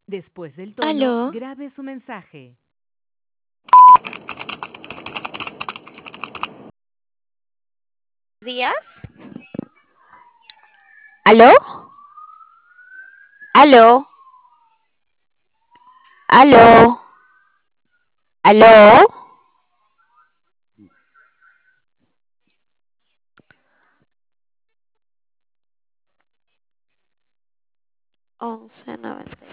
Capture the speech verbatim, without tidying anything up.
Después del tono, Aló, grabe su mensaje. días. ¿Aló? ¿Aló? ¿Aló? ¿Aló? once noventa.